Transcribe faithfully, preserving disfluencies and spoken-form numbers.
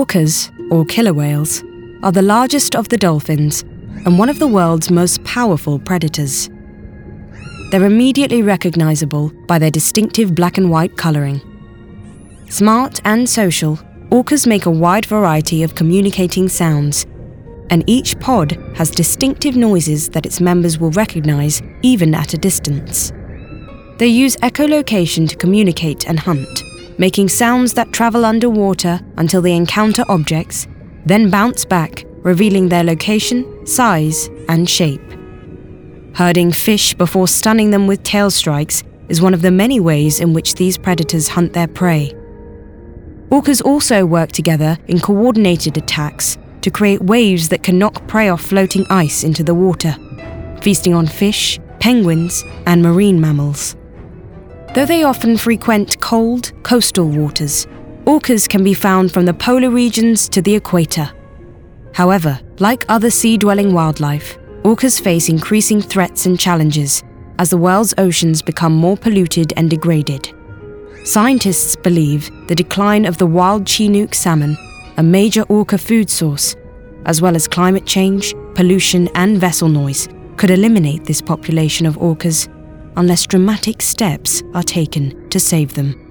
Orcas, or killer whales, are the largest of the dolphins and one of the world's most powerful predators. They're immediately recognizable by their distinctive black and white coloring. Smart and social, orcas make a wide variety of communicating sounds, and each pod has distinctive noises that its members will recognize even at a distance. They use echolocation to communicate and hunt, making sounds that travel underwater until they encounter objects, then bounce back, revealing their location, size, and shape. Herding fish before stunning them with tail strikes is one of the many ways in which these predators hunt their prey. Orcas also work together in coordinated attacks to create waves that can knock prey off floating ice into the water, feasting on fish, penguins, and marine mammals. Though they often frequent cold, coastal waters, orcas can be found from the polar regions to the equator. However, like other sea-dwelling wildlife, orcas face increasing threats and challenges as the world's oceans become more polluted and degraded. Scientists believe the decline of the wild Chinook salmon, a major orca food source, as well as climate change, pollution, and vessel noise, could eliminate this population of orcas unless dramatic steps are taken to save them.